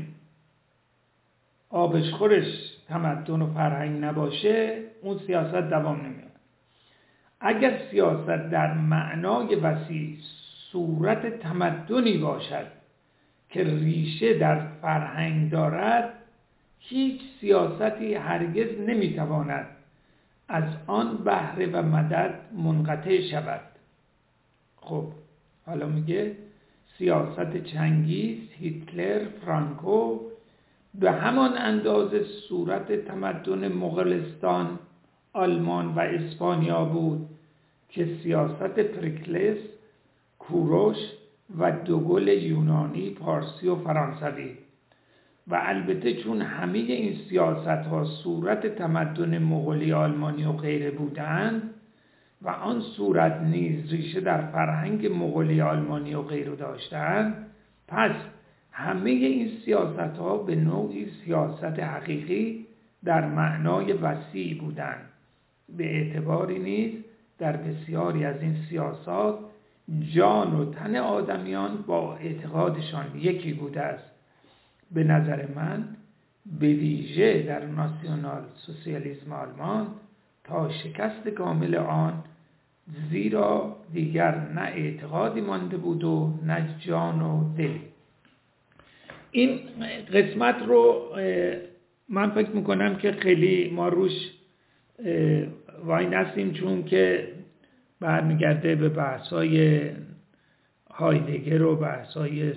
آبشخورش تمدن و فرهنگ نباشه اون سیاست دوام نمی آورد. اگر سیاست در معنای وسیع صورت تمدنی باشد که ریشه در فرهنگ دارد، هیچ سیاستی هرگز نمیتواند از آن بهره و مدد منقطع شود. خب حالا میگه سیاست چنگیز، هیتلر، فرانکو به همان اندازه صورت تمدن مغولستان، آلمان و اسپانیا بود که سیاست پریکلس، کوروش و دوگل یونانی، پارسی و فرانسوی. و البته چون همه این سیاست ها صورت تمدن مغولی، آلمانی و غیره بودند و آن صورت نیز ریشه در فرهنگ مغولی، آلمانی و غیره داشتند، پس همه این سیاست ها به نوعی سیاست حقیقی در معنای وسیع بودند. به اعتباری نیز در بسیاری از این سیاسات جان و تن آدمیان با اعتقادشان یکی بوده است. به نظر من به ویژه در ناسیونال سوسیالیسم آلمان تا شکست کامل آن، زیرا دیگر نه اعتقادی مانده بود و نه جان و دلی. این قسمت رو من فکر میکنم که خیلی ما روش وای نستیم، چون که برمیگرده به بحث‌های هایدگر و بحث‌های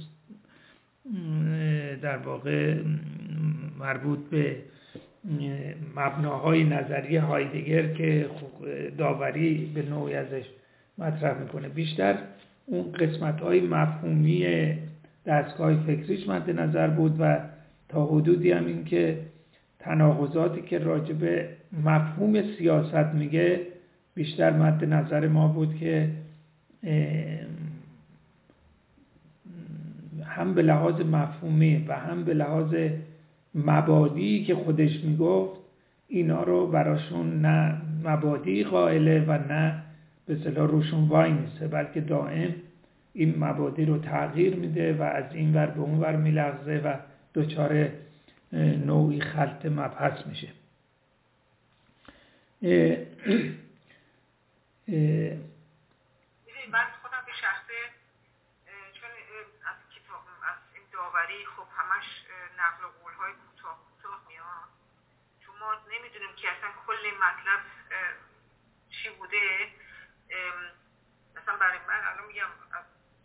در واقع مربوط به مبناهای نظریه هایدگر که داوری به نوعی ازش مطرح میکنه. بیشتر اون قسمت‌های مفهومی دستگاه فکریش مد نظر بود و تا حدودی هم این که تناقضاتی که راجع به مفهوم سیاست میگه بیشتر مد نظر ما بود که هم به لحاظ مفهومی و هم به لحاظ مبادی که خودش میگفت اینا رو براشون نه مبادی قائله و نه به اصطلاح روشون وای میسه، بلکه دائم این مبادی رو تغییر میده و از این ور به اون ور میلغزه و دچار نوعی خلط مبحث میشه. من خودم به شخصه چون از کتاب از این داوری خب همش نقل و قول‌های کوتاه میاد، چون ما نمیدونیم که اصلا کل مطلب چی بوده. مثلا برای من الان میگم از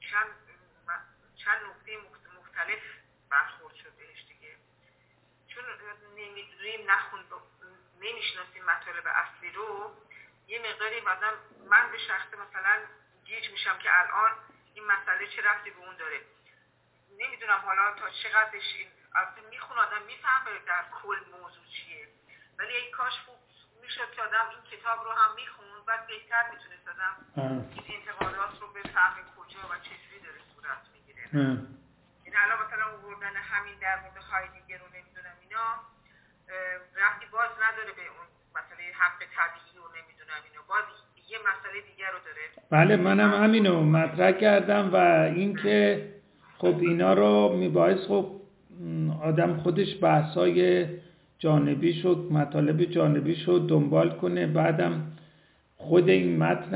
چند نکته مختلف برخورد شد بهش دیگه، چون نمیدونیم نمیشناسیم مطالب اصلی رو. یه مقداری مثلا من به شخص مثلا گیج میشم که الان این مسئله چه ربطی به اون داره. نمیدونم حالا تا چقدرش این اصلا میخونه آدم میفهمه در کل موضوع چیه، ولی این کاش خوب میشد که آدم این کتاب رو هم میخوند، بعد بهتر میتونست آدم این انتقادات رو بفهمه کجا و چجوری داره صورت میگیره. یعنی الان مثلا آوردن همین در مورد هایدگر رو نمیدونم اینا ربطی باز نداره به اون مسئله حق طبیعی و نمیدونم اینا، باز یه مسئله دیگر رو داره. بله منم همینو مطرح کردم و اینکه خب اینا رو میبایست خب آدم خودش بحثای جانبی شد، مطالب جانبی شد دنبال کنه، بعدم خود این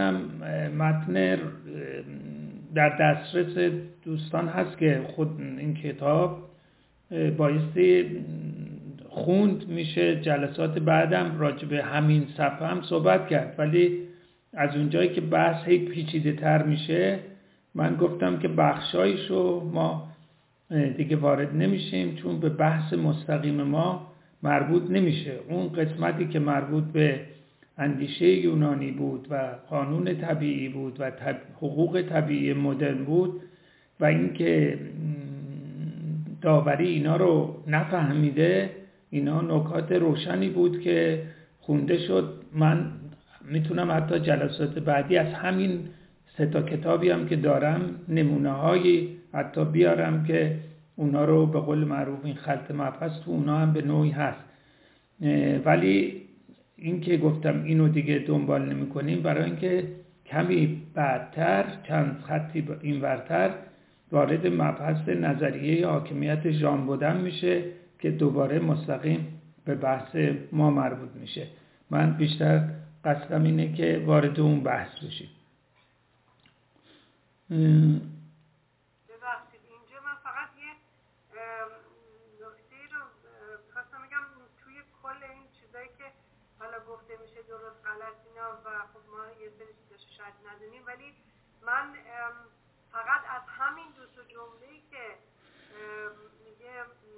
متن در دسترس دوستان هست که خود این کتاب بایستی خوند میشه، جلسات بعدم راجع به همین صفحه هم صحبت کرد، ولی از اونجایی که بحث هی پیچیده تر میشه من گفتم که بخشایشو ما دیگه وارد نمیشیم چون به بحث مستقیم ما مربوط نمیشه. اون قسمتی که مربوط به اندیشه یونانی بود و قانون طبیعی بود و حقوق طبیعی مدرن بود و اینکه داوری اینا رو نفهمیده، اینا نکات روشنی بود که خونده شد. من میتونم حتی جلسات بعدی از همین 3 کتابی هم که دارم نمونه هایی حتی بیارم که اونا رو به قول معروف این خلط مبحث تو اونا هم به نوعی هست، ولی این که گفتم اینو دیگه دنبال نمی کنیم برای اینکه کمی بعدتر چند خطی این ورتر وارد مبحث نظریه حاکمیت ژان بودن میشه که دوباره مستقیم به بحث ما مربوط میشه. من بیشتر قصدم اینه که وارد اون بحث بشیم. ببخشید اینجا من فقط یه نکته رو خواستم بگم توی کل این چیزایی که حالا گفته میشه درست غلط اینا و خب ما یه سری چیزاشو شاید ندونیم، ولی من فقط از همین 2 جمله‌ای که میگه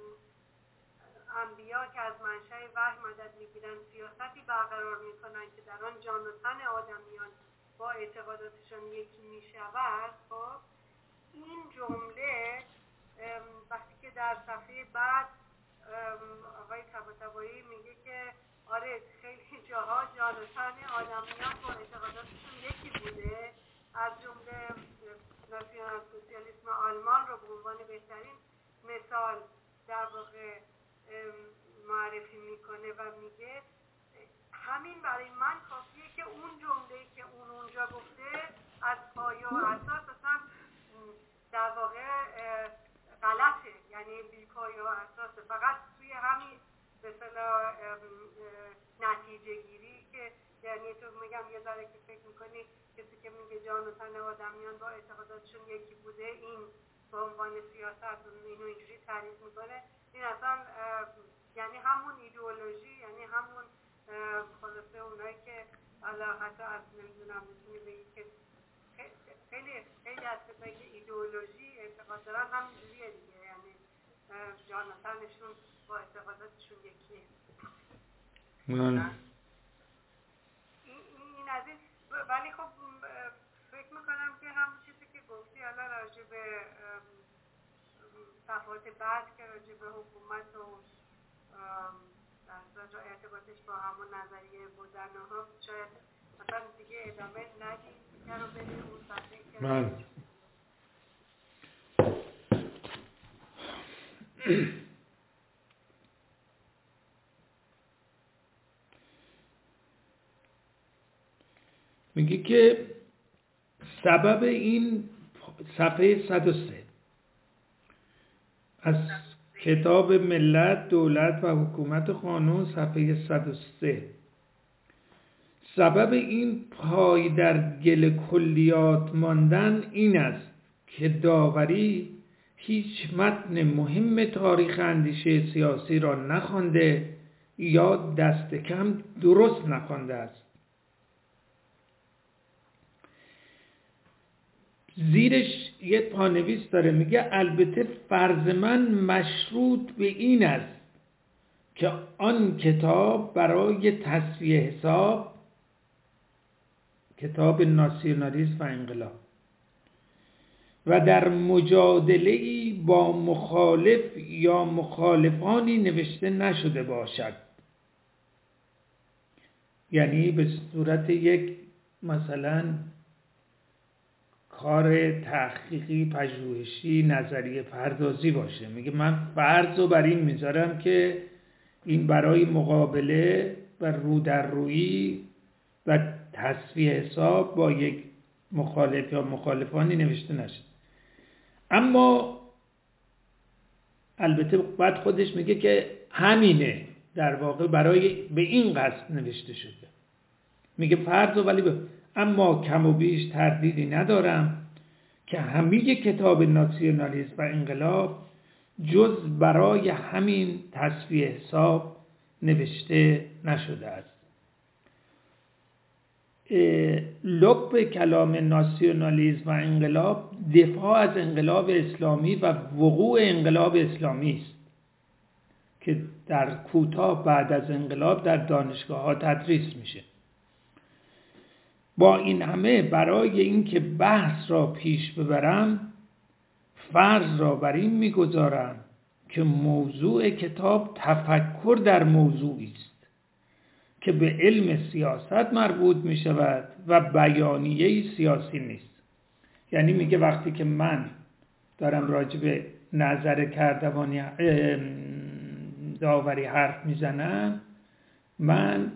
انبیا که از منشأ وحی مدد میگیرن سیاستی برقرار میکنن که در آن جان و تن آدمیان با اعتقاداتشان یکی میشود، خب این جمله وقتی که در صفحه بعد آقای طباطبایی میگه که آره خیلی جاها جان و تن آدمیان با اعتقاداتشون یکی بوده، از جمله ناسیونال سوسیالیسم آلمان رو به عنوان بهترین مثال در واقع معرفی میکنه و میگه همین برای من کافیه که اون جمله‌ای که اونجا گفته از پایه و اساس اصلا در واقع غلطه، یعنی بی پایه و اساسه، فقط توی همین به اصطلاح نتیجه گیری که یعنی تو میگم یه ذره که فکر میکنی کسی که میگه جان و تن آدمیان با اعتقاداتشون یکی بوده این به عنوان سیاست اینو اینجوری تعریف میکنه، این اصلا یعنی همون ایدئولوژی، یعنی همون خلاصه اونایی که حالا حتی از نمیدونم میتونی بگی که خیلی از کسایی که ایدئولوژی اعتقاد دارن همینجوریه دیگه، یعنی جان و تنشون با اعتقاداتشون یکیه. این از این، ولی خب فکر میکنم که همون چیزی که گفتی حالا راجع به صفحات بعد که راجع به حکومت و در ارتباطش با همون نظریه بودن ها شاید مثلا دیگه ادامه ندیم که رو بریم اون صفحه که میگه که سبب این صفحه 103 از کتاب ملت، دولت و حکومت قانون، صفحه 103. سبب این پای در گل کلیات ماندن این است که داوری هیچ متن مهم تاریخ اندیشه سیاسی را نخوانده یا دست کم درست نخوانده است. زیرش یه پانویس داره، میگه البته فرض من مشروط به این است که آن کتاب برای تصفیه حساب، کتاب ناسیونالیسم و انقلاب، و در مجادله‌ای با مخالف یا مخالفانی نوشته نشده باشد. یعنی به صورت یک مثلا کار تحقیقی، پژوهشی، نظریه پردازی باشه. میگه من فرض رو بر این میذارم که این برای مقابله و رو در رویی و تصفیه حساب با یک مخالف یا مخالفانی نوشته نشد. اما البته بعد خودش میگه که همینه در واقع برای به این قصد نوشته شده. میگه فرض و ولی اما کم و بیش تردیدی ندارم که همه کتاب ناسیونالیسم و انقلاب جز برای همین تصفیه حساب نوشته نشده است. لب کلام ناسیونالیسم و انقلاب دفاع از انقلاب اسلامی و وقوع انقلاب اسلامی است که در کوتاه بعد از انقلاب در دانشگاه‌ها تدریس میشه. با این همه برای اینکه بحث را پیش ببرم فرض را بر این میگذارم که موضوع کتاب تفکر در موضوعی است که به علم سیاست مربوط می شود و بیانیه سیاسی نیست. یعنی میگه وقتی که من دارم راجع به نظر کردوانی داوری حرف میزنم، من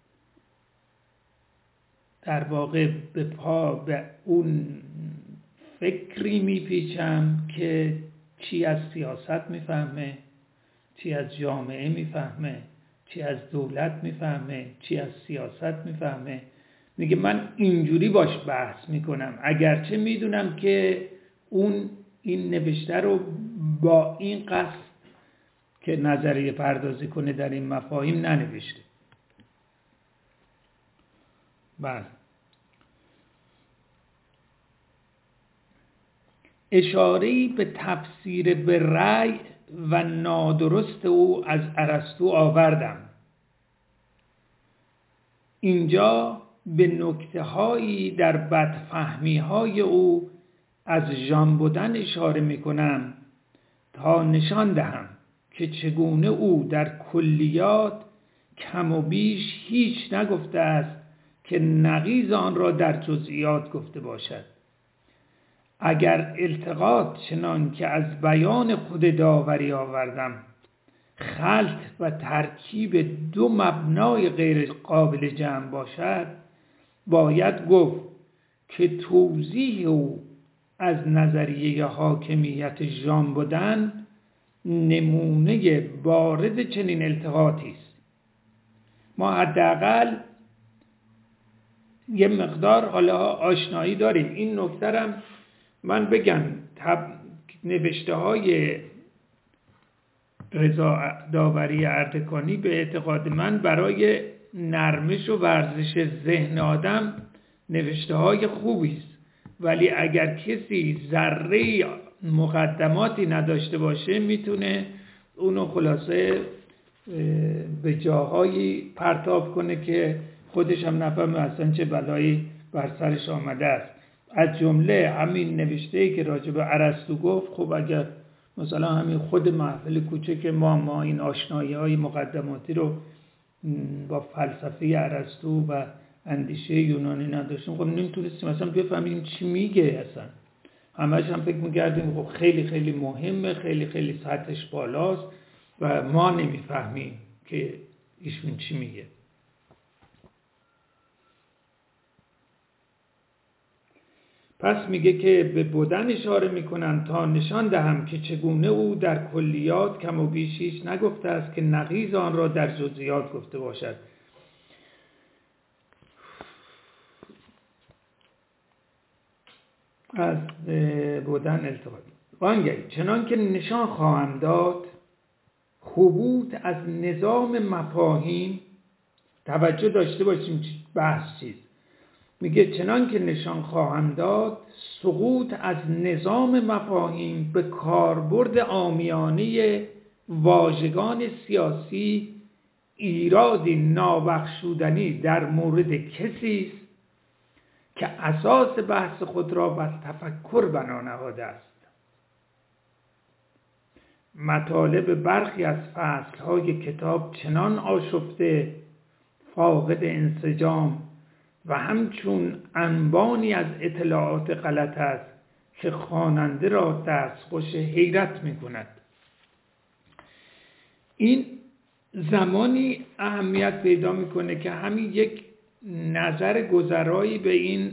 در واقع به اون فکری میپیچم که چی از سیاست میفهمه، چی از جامعه میفهمه، چی از دولت میفهمه، چی از سیاست میفهمه. میگه من اینجوری باش بحث میکنم، اگرچه میدونم که اون این نوشته رو با این قصد که نظریه پردازی کنه در این مفاهیم ننوشته. بله. اشاره‌ای به تفسیر به رأی و نادرست او از ارسطو آوردم. اینجا به نکته‌هایی در بدفهمی‌های او از ژان بودن اشاره می‌کنم تا نشان دهم که چگونه او در کلیات کم و بیش هیچ نگفته است که نقیض آن را در جزئیات گفته باشد. اگر التقاط چنان که از بیان خود داوری آوردم خلط و ترکیب دو مبنای غیر قابل جمع باشد، باید گفت که توضیح او از نظریه حاکمیت ژان بودن نمونه بارز چنین التقاطی است. ما حداقل یه مقدار حالا آشنایی داریم. این نکته هم من بگم، نوشته های رضا داوری اردکانی به اعتقاد من برای نرمش و ورزش ذهن آدم نوشته های خوبی است، ولی اگر کسی ذره مقدماتی نداشته باشه میتونه اونو خلاصه به جاهایی پرتاب کنه که خودش هم نفهمه اصلا چه بلایی بر سرش آمده است. از جمله همین نوشته‌ای که راجع به ارسطو گفت، خب اگر مثلا همین خود محفل کوچک ما این آشنایی‌های مقدماتی رو با فلسفه ارسطو و اندیشه یونانی نداشتیم، خب نمیتونستیم مثلا بفهمیم چی میگه. اصلا همش هم فکر می‌کردیم خب خیلی خیلی مهمه، خیلی خیلی سطحش بالاست و ما نمیفهمیم که ایشون چی میگه. پس میگه که به بدن اشاره میکنن تا نشان دهم که چگونه او در کلیات کم و بیشیش نگفته است که نقیض آن را در جزئیات گفته باشد. از بدن التفات وانگهی چنان که نشان خواهم داد خبوط از نظام مفاهیم، توجه داشته باشیم بحث چیز میگه، چنان که نشان خواهم داد سقوط از نظام مفاهیم به کاربرد عامیانه واژگان سیاسی ایرادی نابخشودنی در مورد کسی است که اساس بحث خود را بر تفکر بنا نهاده است. مطالب برخی از فصل‌های کتاب چنان آشفته، فاقد انسجام و همچون انبانی از اطلاعات غلط است که خواننده را دستخوش حیرت می‌کند. این زمانی اهمیت پیدا می‌کنه که همین یک نظر گذرایی به این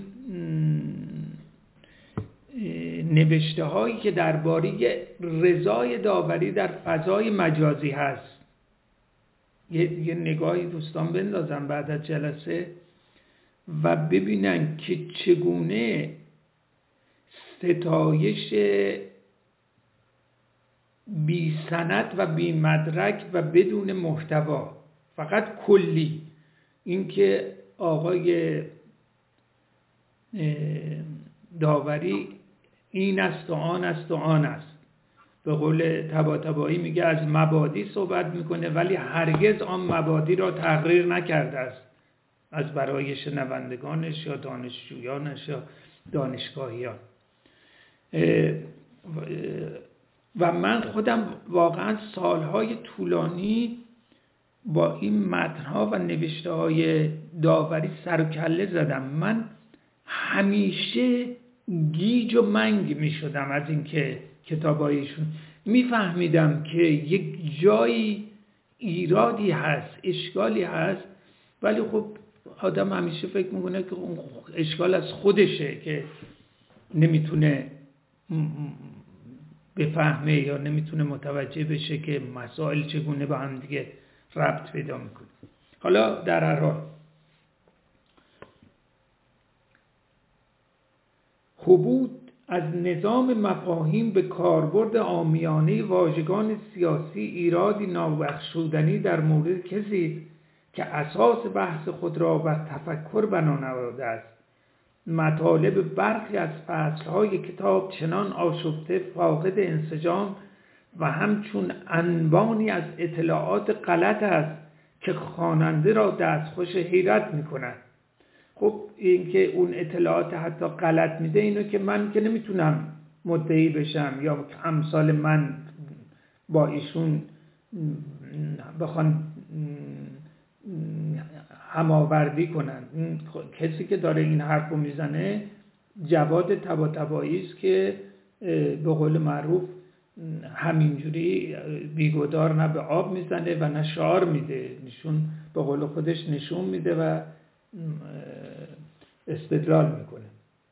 نوشته هایی که درباره رضای داوری در فضای مجازی هست یه نگاهی دوستان بندازن بعد از جلسه و ببینن که چگونه ستایش بی سند و بی مدرک و بدون محتوا، فقط کلی، اینکه آقای داوری این است و آن است و آن است، به قول طباطبایی میگه از مبادی صحبت میکنه ولی هرگز آن مبادی را تقریر نکرده است از برای شنوندگانش یا دانشجویانش یا دانشگاهیان. و من خودم واقعا سالهای طولانی با این متنها و نوشته های داوری سر و کله زدم. من همیشه گیج و منگ می شدم از اینکه کتابایشون میفهمیدم که یک جایی ایرادی هست، اشکالی هست، ولی خب آدم همیشه فکر میکنه که اون اشکال از خودشه که نمیتونه بفهمه یا نمیتونه متوجه بشه که مسائل چگونه با هم دیگه ربط پیدا میکنه. حالا در هر حال خبوط از نظام مفاهیم به کاربرد عامیانه واژگان سیاسی ایرادی نابخشودنی در مورد کسی که اساس بحث خود را بر تفکر بنا نهاده است. مطالب برخی از فصلهای کتاب چنان آشفته، فاقد انسجام و همچون انبانی از اطلاعات غلط است که خواننده را دستخوش حیرت می‌کند. خب این که اون اطلاعات حتی غلط میده، اینو که من که نمیتونم مدعی بشم یا امثال من با ایشون بخوان هماوردی کنن. کسی که داره این حرف رو میزنه جواد طباطبایی است که به قول معروف همینجوری بیگدار نه به آب میزنه و نه شعار میده، نشون به قول خودش نشون میده و استدلال میکنه.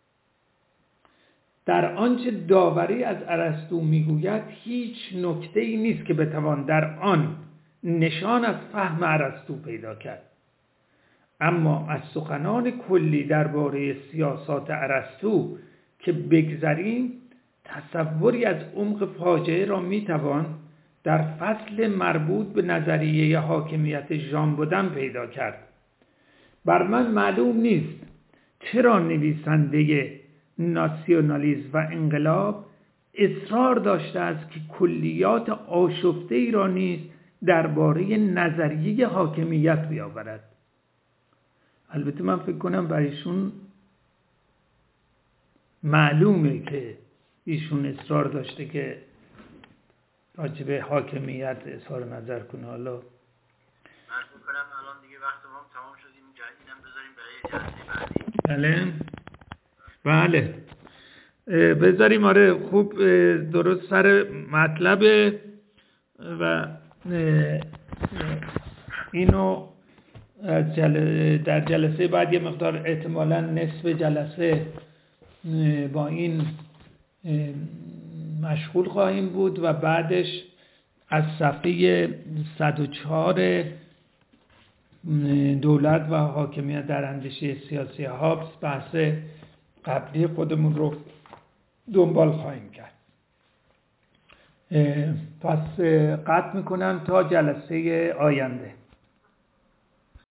در آنچه داوری از ارسطو میگوید هیچ نکته‌ای نیست که بتوان در آن نشان از فهم ارسطو پیدا کرد. اما از سخنان کلی درباره سیاسات ارسطو که بگذریم، تصوری از عمق فاجعه را میتوان در فصل مربوط به نظریه حاکمیت ژان بودن پیدا کرد. بر من معلوم نیست چرا نویسنده ناسیونالیسم و انقلاب اصرار داشته است که کلیات آشفته‌ای را نیز درباره نظریه حاکمیت بیاورد. البته من فکر کنم برایشون معلومه که ایشون اصرار داشته که راجع به حاکمیت اظهار نظر کنه. حالا من فکر کنم الان دیگه وقت ما تمام شد، این جدیدم بذاریم برای جلسه بعدی. بله بذاریم. آره خوب درست سر مطلب و اینو در جلسه بعد یه مقدار احتمالاً نصف جلسه با این مشغول خواهیم بود و بعدش از صفحه 104 دولت و حاکمیت در اندیشه سیاسی هابز بحث قبلی خودمون رو دنبال خواهیم کرد. پس قطع میکنم تا جلسه آینده.